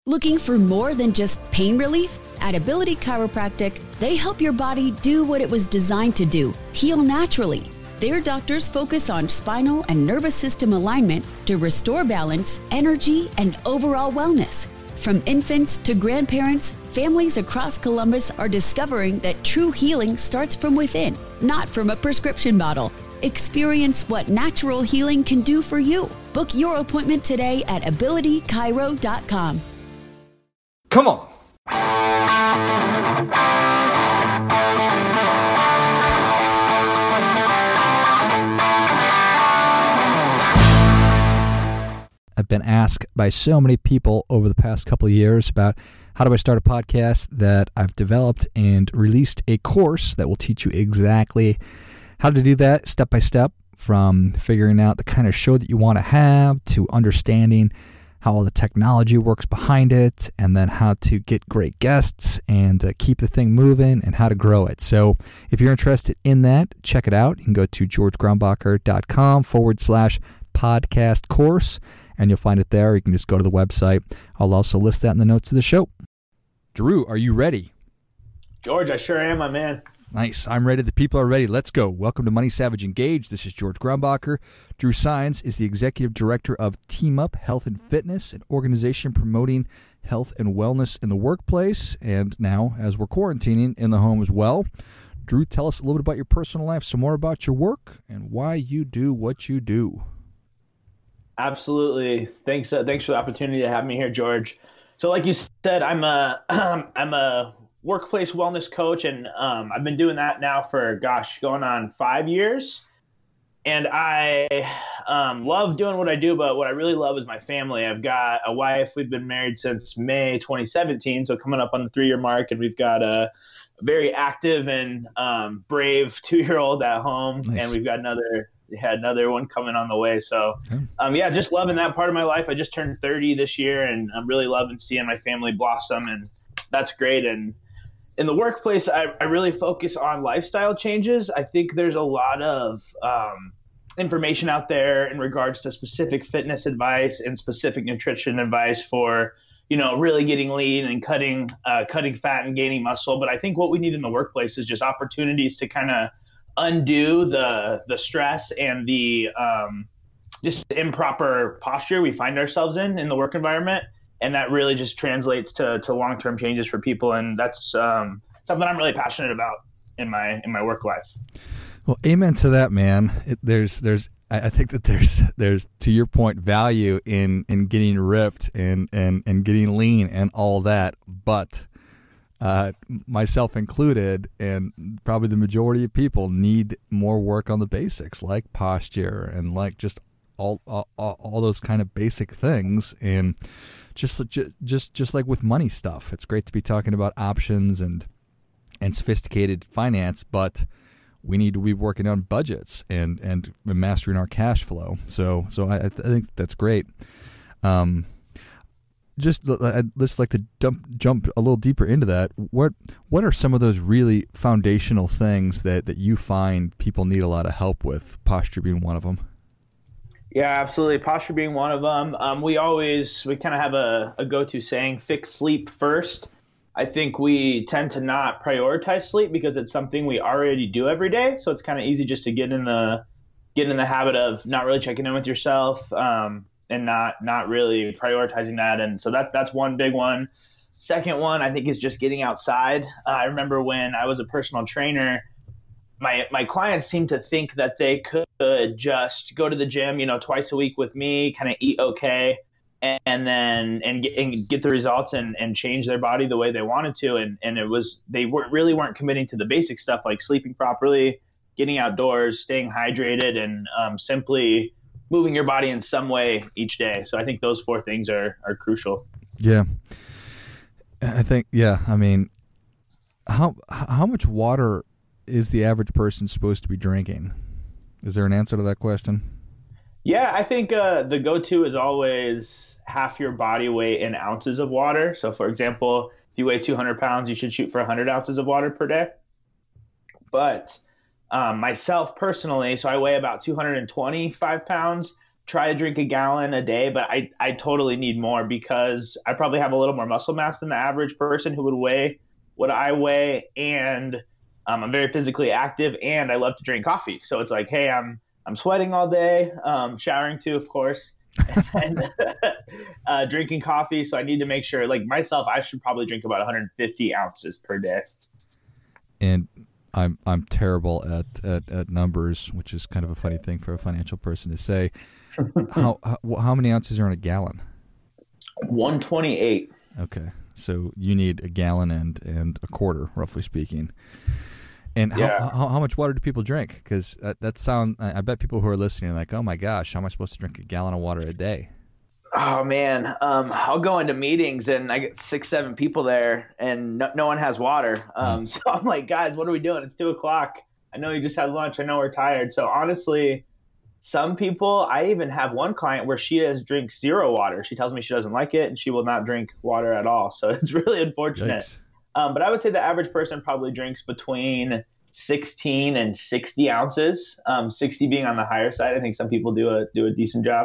Looking for more than just pain relief? At Ability Chiropractic, they help your body do what it was designed to do, heal naturally. Their doctors focus on spinal and nervous system alignment to restore balance, energy, and overall wellness. From infants to grandparents, families across Columbus are discovering that true healing starts from within, not from a prescription bottle. Experience what natural healing can do for you. Book your appointment today at abilitychiro.com. Come on. I've been asked by so many people over the past couple of years about how do I start a podcast, that I've developed and released a course that will teach you exactly how to do that step by step, from figuring out the kind of show that you want to have to understanding how all the technology works behind it, and then how to get great guests and keep the thing moving and how to grow it. So if you're interested in that, check it out. You can go to georgegrumbacher.com/podcast course, and you'll find it there. You can just go to the website. I'll also list that in the notes of the show. Drew, are you ready? George, I sure am, my man. Nice. I'm ready. The people are ready. Let's go. Welcome to Money Savage Engage. This is George Grumbacher. Drew Sines is the Executive Director of Team Up Health and Fitness, an organization promoting health and wellness in the workplace, and now, as we're quarantining, in the home as well. Drew, tell us a little bit about your personal life, some more about your work, and why you do what you do. Absolutely. Thanks for the opportunity to have me here, George. So like you said, I'm a workplace wellness coach, and I've been doing that now for, going on 5 years. And I love doing what I do, but what I really love is my family. I've got a wife. We've been married since May 2017, so coming up on the 3-year mark, and we've got a very active and brave 2-year-old at home. Nice. And we've got another one coming on the way. So, just loving that part of my life. I just turned 30 this year, and I'm really loving seeing my family blossom, and that's great. And in the workplace, I really focus on lifestyle changes. I think there's a lot of information out there in regards to specific fitness advice and specific nutrition advice for, really getting lean and cutting fat and gaining muscle. But I think what we need in the workplace is just opportunities to kind of undo the stress and the just improper posture we find ourselves in the work environment. And that really just translates to long-term changes for people. And that's something I'm really passionate about in my work life. Well, amen to that, man. I think that there's, to your point, value in getting ripped and getting lean and all that. But myself included, and probably the majority of people, need more work on the basics, like posture and like just all those kind of basic things. And just like with money stuff, it's great to be talking about options and sophisticated finance, but we need to be working on budgets and mastering our cash flow. So I think that's great. I'd just like to jump a little deeper into that. What are some of those really foundational things that you find people need a lot of help with, posture being one of them? Yeah, absolutely. Posture being one of them. We kind of have a go-to saying, fix sleep first. I think we tend to not prioritize sleep because it's something we already do every day. So it's kind of easy just to get in the habit of not really checking in with yourself, and not really prioritizing that. And so that's one big one. Second one, I think, is just getting outside. I remember when I was a personal trainer, my clients seemed to think that they could just go to the gym, twice a week with me, kind of eat okay, and get the results and change their body the way they wanted to. And they really weren't committing to the basic stuff like sleeping properly, getting outdoors, staying hydrated, and simply moving your body in some way each day. So I think those 4 things are crucial. Yeah. I think, I mean, how much water is the average person supposed to be drinking? Is there an answer to that question? Yeah, I think the go-to is always half your body weight in ounces of water. So, for example, if you weigh 200 pounds, you should shoot for 100 ounces of water per day. But myself personally, so I weigh about 225 pounds, try to drink a gallon a day, but I totally need more because I probably have a little more muscle mass than the average person who would weigh what I weigh. And I'm very physically active and I love to drink coffee. So it's like, hey, I'm sweating all day, showering too, of course, and drinking coffee. So I need to make sure, like myself, I should probably drink about 150 ounces per day. And I'm terrible at numbers, which is kind of a funny thing for a financial person to say. How many ounces are in a gallon? 128. Okay, so you need a gallon and a quarter, roughly speaking. And how much water do people drink? Because I bet people who are listening are like, oh my gosh, how am I supposed to drink a gallon of water a day? Oh man, I'll go into meetings and I get 6-7 people there and no one has water. So I'm like, guys, what are we doing? It's 2:00. I know you just had lunch. I know we're tired. So honestly, some people, I even have one client where she drinks 0 water. She tells me she doesn't like it and she will not drink water at all. So it's really unfortunate. Yikes. But I would say the average person probably drinks between 16 and 60 ounces, 60 being on the higher side. I think some people do a decent job.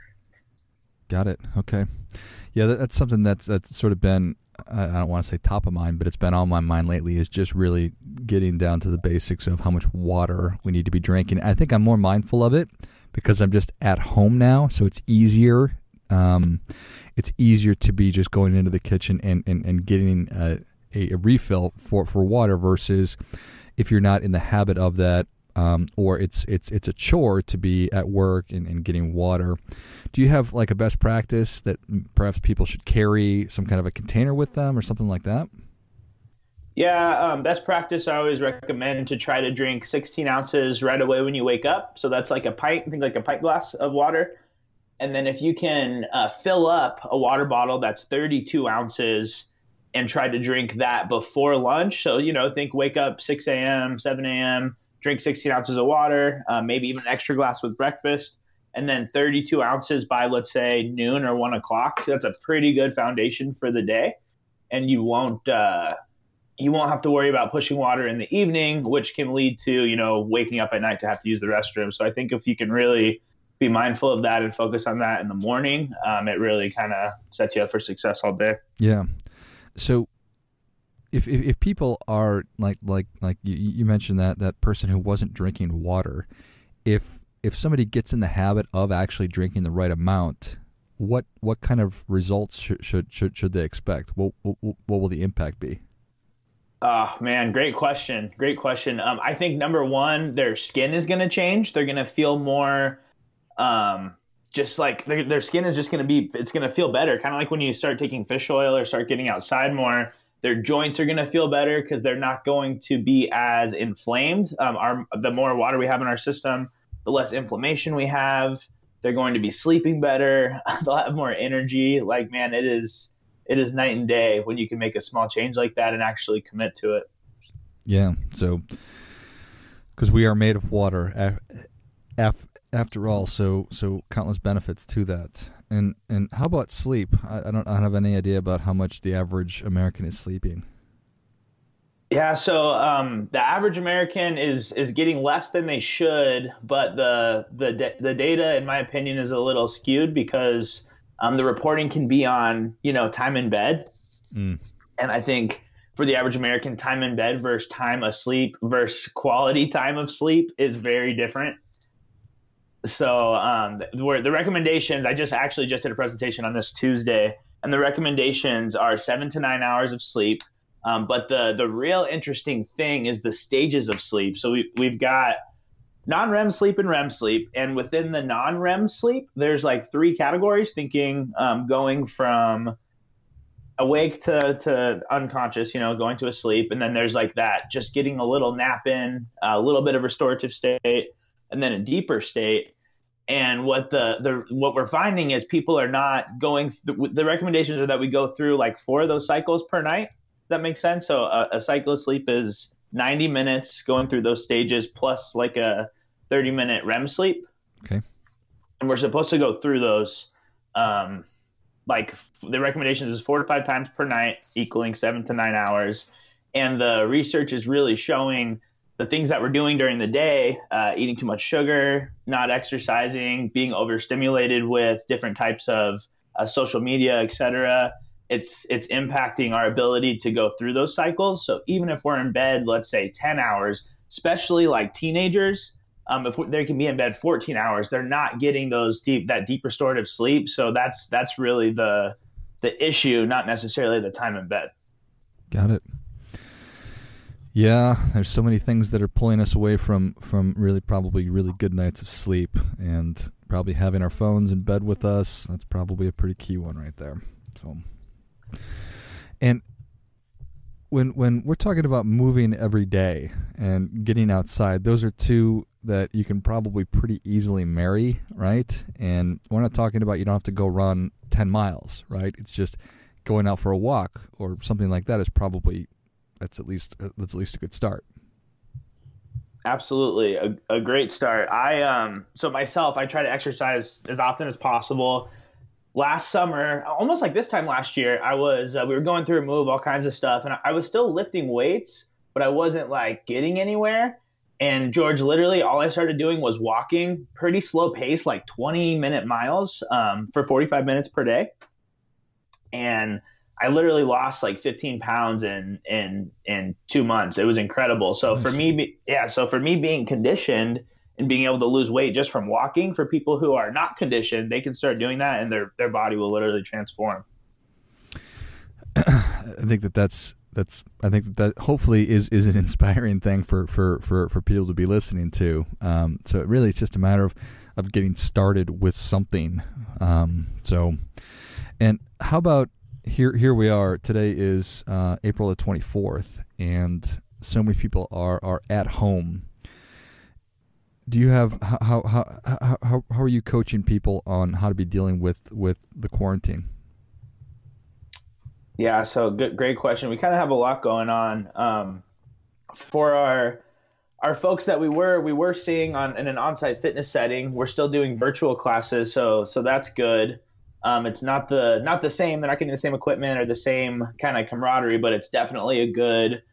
Got it. Okay. Yeah, that's something that's sort of been, I don't want to say top of mind, but it's been on my mind lately, is just really getting down to the basics of how much water we need to be drinking. I think I'm more mindful of it because I'm just at home now, so it's easier. It's easier to be just going into the kitchen and getting a refill for water versus if you're not in the habit of that, or it's a chore to be at work and getting water. Do you have like a best practice that perhaps people should carry some kind of a container with them or something like that? Yeah, best practice, I always recommend to try to drink 16 ounces right away when you wake up. So that's like a pint, think like a pint glass of water. And then if you can fill up a water bottle that's 32 ounces and try to drink that before lunch. So, think wake up 6 a.m., 7 a.m., drink 16 ounces of water, maybe even an extra glass with breakfast, and then 32 ounces by, let's say, noon or 1 o'clock. That's a pretty good foundation for the day. And you won't have to worry about pushing water in the evening, which can lead to, waking up at night to have to use the restroom. So I think if you can really be mindful of that and focus on that in the morning, it really kind of sets you up for success all day. Yeah. So if people are like you mentioned that person who wasn't drinking water, if somebody gets in the habit of actually drinking the right amount, what kind of results should they expect? What will the impact be? Oh man, great question. I think number one, their skin is going to change. They're going to feel more, just like their skin is just going to be, it's going to feel better. Kind of like when you start taking fish oil or start getting outside more, their joints are going to feel better because they're not going to be as inflamed. The more water we have in our system, the less inflammation we have. They're going to be sleeping better. They'll have more energy. Like, man, it is night and day when you can make a small change like that and actually commit to it. Yeah. So, because we are made of water after all, so countless benefits to that. And how about sleep? I don't have any idea about how much the average American is sleeping. Yeah, so the average American is getting less than they should, but the data, in my opinion, is a little skewed because the reporting can be on time in bed, and I think for the average American, time in bed versus time asleep versus quality time of sleep is very different. So the recommendations, I just did a presentation on this Tuesday, and the recommendations are 7 to 9 hours of sleep. But the real interesting thing is the stages of sleep. So we've got non-REM sleep and REM sleep. And within the non-REM sleep, there's like 3 categories, going from awake to unconscious, going to a sleep. And then there's like that, just getting a little nap in, a little bit of restorative state, and then a deeper state. And what we're finding is people are not going the recommendations are that we go through like 4 of those cycles per night. That makes sense. So a cycle of sleep is 90 minutes going through those stages plus like a 30-minute REM sleep. Okay. And we're supposed to go through those. Like the recommendations is 4 to 5 times per night, equaling 7 to 9 hours. And the research is really showing the things that we're doing during the day, eating too much sugar, not exercising, being overstimulated with different types of social media, etc., it's impacting our ability to go through those cycles. So even if we're in bed, let's say 10 hours, especially like teenagers, if they can be in bed 14 hours, they're not getting that deep restorative sleep. So that's really the issue, not necessarily the time in bed. Got it. Yeah, there's so many things that are pulling us away from probably really good nights of sleep, and probably having our phones in bed with us. That's probably a pretty key one right there. So, and when we're talking about moving every day and getting outside, those are two that you can probably pretty easily marry, right? And we're not talking about you don't have to go run 10 miles, right? It's just going out for a walk or something like that is probably that's at least a good start. Absolutely, a great start. So myself, I try to exercise as often as possible. Last summer, almost like this time last year, we were going through a move, all kinds of stuff, and I was still lifting weights, but I wasn't like getting anywhere. And George, literally all I started doing was walking, pretty slow pace, like 20-minute miles for 45 minutes per day. And I literally lost like 15 pounds in 2 months. It was incredible. So for me, being conditioned and being able to lose weight just from walking, for people who are not conditioned, they can start doing that and their body will literally transform. I think that hopefully is an inspiring thing for people to be listening to. So it really, it's just a matter of getting started with something. And how about here we are, today is April the 24th, and so many people are at home. Do you have how are you coaching people on how to be dealing with the quarantine? Yeah, so great question. We kind of have a lot going on. For our folks that we were seeing in an on-site fitness setting, we're still doing virtual classes, so that's good. It's not the same. They're not getting the same equipment or the same kind of camaraderie, but it's definitely a good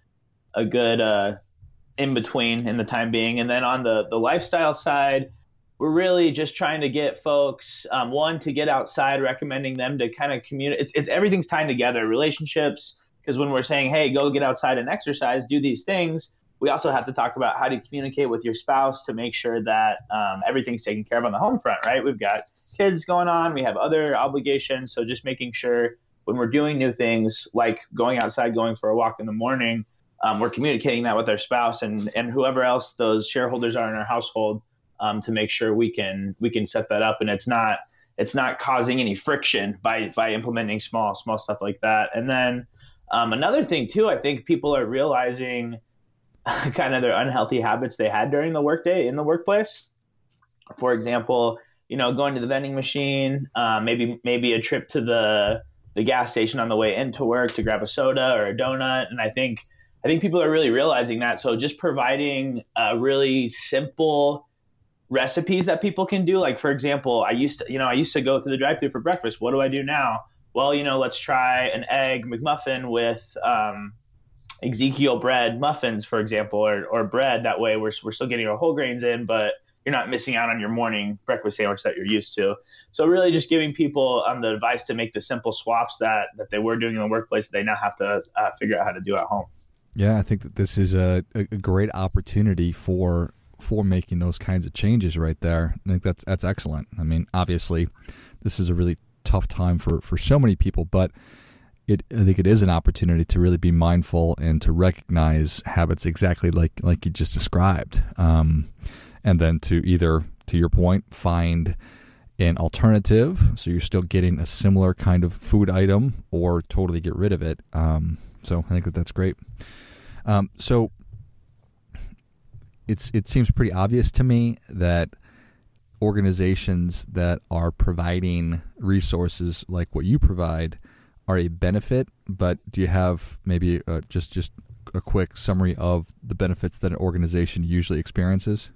in between in the time being. And then on the lifestyle side, we're really just trying to get folks, one, to get outside, recommending them to kind of communicate. It's everything's tied together, relationships, because when we're saying, hey, go get outside and exercise, do these things, we also have to talk about how to communicate with your spouse to make sure that everything's taken care of on the home front, right? We've got kids going on, we have other obligations. So just making sure when we're doing new things, like going outside, going for a walk in the morning, we're communicating that with our spouse and whoever else those shareholders are in our household, to make sure we can set that up, and it's not causing any friction by implementing small stuff like that. And then another thing too, I think people are realizing kind of their unhealthy habits they had during the workday in the workplace. For example, going to the vending machine, maybe a trip to the gas station on the way into work to grab a soda or a donut. And I think people are really realizing that. So just providing really simple recipes that people can do. Like, for example, I used to go through the drive-thru for breakfast. What do I do now? Well, let's try an egg McMuffin with Ezekiel bread muffins, for example, or bread. That way we're still getting our whole grains in, but you're not missing out on your morning breakfast sandwich that you're used to. So really just giving people the advice to make the simple swaps that they were doing in the workplace, they now have to figure out how to do at home. Yeah, I think that this is a great opportunity for making those kinds of changes right there. I think that's excellent. I mean, obviously, this is a really tough time for so many people, but I think it is an opportunity to really be mindful and to recognize habits exactly like you just described, and then to either, to your point, find an alternative so you're still getting a similar kind of food item, or totally get rid of it. So I think that's great. So it seems pretty obvious to me that organizations that are providing resources like what you provide are a benefit, but do you have maybe just a quick summary of the benefits that an organization usually experiences?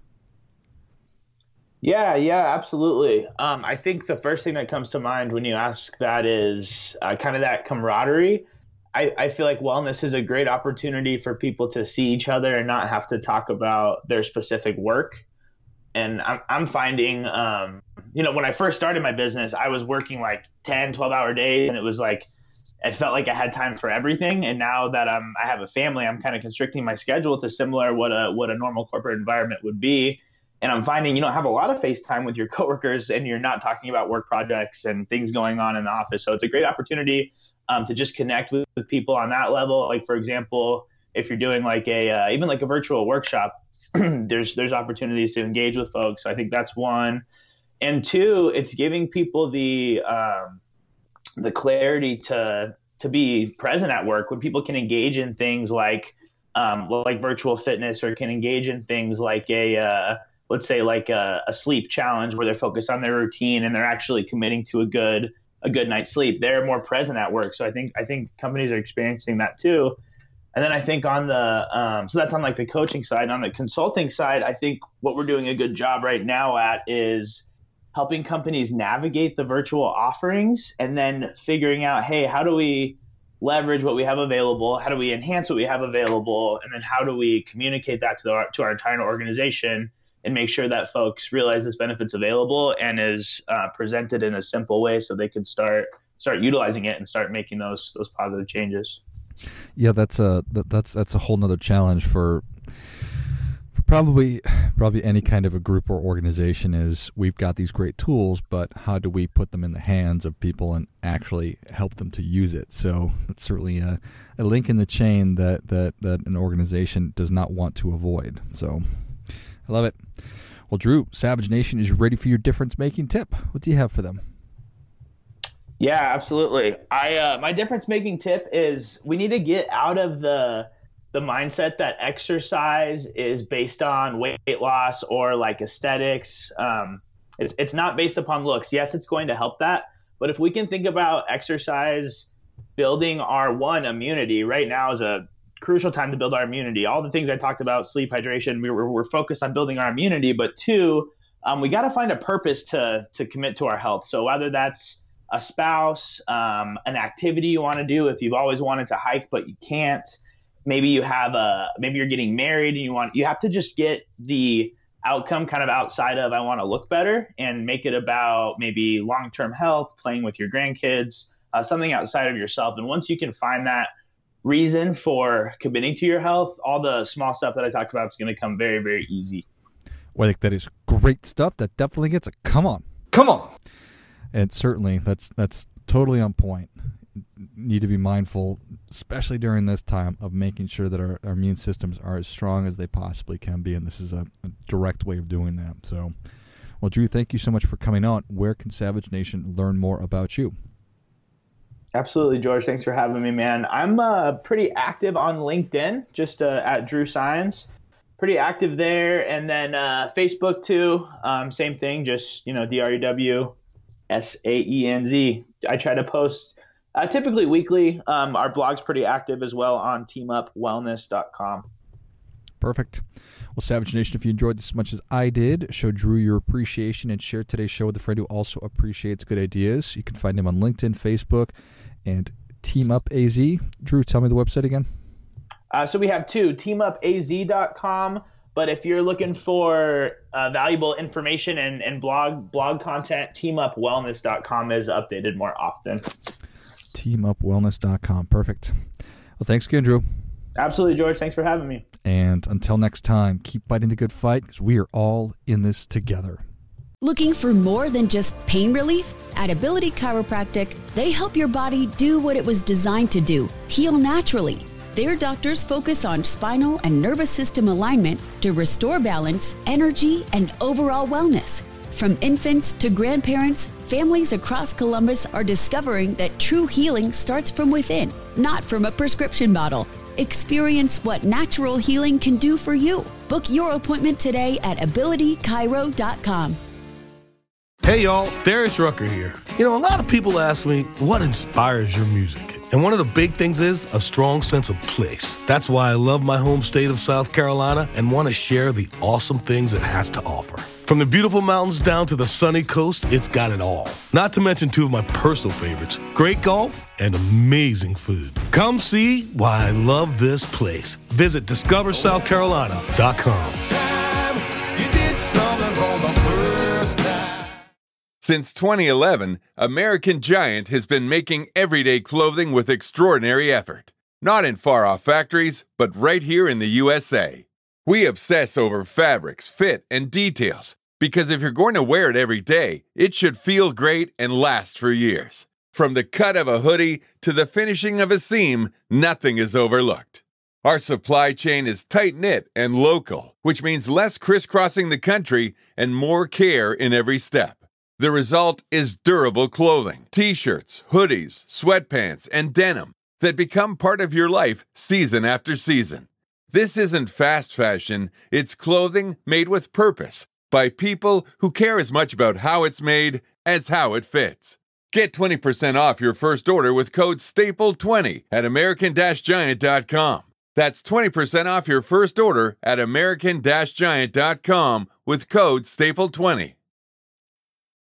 Yeah, absolutely. I think the first thing that comes to mind when you ask that is kind of that camaraderie. I feel like wellness is a great opportunity for people to see each other and not have to talk about their specific work. And I'm finding, when I first started my business, I was working like 10, 12-hour days, and it was like, I felt like I had time for everything. And now that I have a family, I'm kind of constricting my schedule to similar what a normal corporate environment would be. And I'm finding you don't have a lot of face time with your coworkers, and you're not talking about work projects and things going on in the office. So it's a great opportunity to just connect with people on that level. Like, for example, if you're doing like even like a virtual workshop, there's opportunities to engage with folks. So I think that's one. And two, it's giving people the clarity to be present at work when people can engage in things like virtual fitness, or can engage in things like let's say like a sleep challenge where they're focused on their routine and they're actually committing to a good night's sleep. They're more present at work. So I think companies are experiencing that too. And then I think on the so that's on like the coaching side. On the consulting side, I think what we're doing a good job right now at is helping companies navigate the virtual offerings, and then figuring out, hey, how do we leverage what we have available? How do we enhance what we have available? And then how do we communicate that to our entire organization and make sure that folks realize this benefit's available and is presented in a simple way so they can start utilizing it and start making those positive changes. Yeah, that's a whole nother challenge for probably any kind of a group or organization. Is we've got these great tools, but how do we put them in the hands of people and actually help them to use it? So it's certainly a link in the chain that an organization does not want to avoid. So I love it. Well, Drew, Savage Nation is ready for your difference-making tip. What do you have for them? Yeah, absolutely. My difference-making tip is we need to get out of the mindset that exercise is based on weight loss or like aesthetics. It's not based upon looks. Yes, it's going to help that. But if we can think about exercise building our immunity, right now is a crucial time to build our immunity. All the things I talked about, sleep, hydration, we're focused on building our immunity. But two, we got to find a purpose to commit to our health. So whether that's a spouse, an activity you want to do, if you've always wanted to hike but you can't, maybe you're getting married and you have to just get the outcome kind of outside of I want to look better, and make it about maybe long-term health, playing with your grandkids, something outside of yourself. And once you can find that reason for committing to your health, all the small stuff that I talked about is going to come very, very easy. Well, I think that is great stuff. That definitely gets a come on. And certainly that's totally on point. Need to be mindful, especially during this time, of making sure that our immune systems are as strong as they possibly can be, and this is a direct way of doing that. So, well, Drew, thank you so much for coming on. Where can Savage Nation learn more about you? Absolutely, George. Thanks for having me, man. I'm pretty active on LinkedIn, just at Drew Saenz. Pretty active there. And then Facebook too. Same thing, just, DREWSAENZ. I try to post typically weekly. Our blog's pretty active as well on teamupwellness.com. Perfect. Well, Savage Nation, if you enjoyed this as much as I did, show Drew your appreciation and share today's show with a friend who also appreciates good ideas. You can find him on LinkedIn, Facebook, and Team Up AZ. Drew, tell me the website again. So we have two, teamupaz.com. But if you're looking for valuable information and blog content, teamupwellness.com is updated more often. Teamupwellness.com. Perfect. Well, thanks again, Drew. Absolutely, George. Thanks for having me. And until next time, keep fighting the good fight, because we are all in this together. Looking for more than just pain relief? At Ability Chiropractic, they help your body do what it was designed to do, heal naturally. Their doctors focus on spinal and nervous system alignment to restore balance, energy, and overall wellness. From infants to grandparents, families across Columbus are discovering that true healing starts from within, not from a prescription bottle. Experience what natural healing can do for you. Book your appointment today at abilitychiro.com. Hey y'all, Darius Rucker here. A lot of people ask me, what inspires your music? And one of the big things is a strong sense of place. That's why I love my home state of South Carolina and want to share the awesome things it has to offer. From the beautiful mountains down to the sunny coast, it's got it all. Not to mention two of my personal favorites, great golf and amazing food. Come see why I love this place. Visit discoversouthcarolina.com. Since 2011, American Giant has been making everyday clothing with extraordinary effort. Not in far-off factories, but right here in the USA. We obsess over fabrics, fit, and details, because if you're going to wear it every day, it should feel great and last for years. From the cut of a hoodie to the finishing of a seam, nothing is overlooked. Our supply chain is tight-knit and local, which means less crisscrossing the country and more care in every step. The result is durable clothing, t-shirts, hoodies, sweatpants, and denim that become part of your life season after season. This isn't fast fashion, it's clothing made with purpose by people who care as much about how it's made as how it fits. Get 20% off your first order with code STAPLE20 at American-Giant.com. That's 20% off your first order at American-Giant.com with code STAPLE20.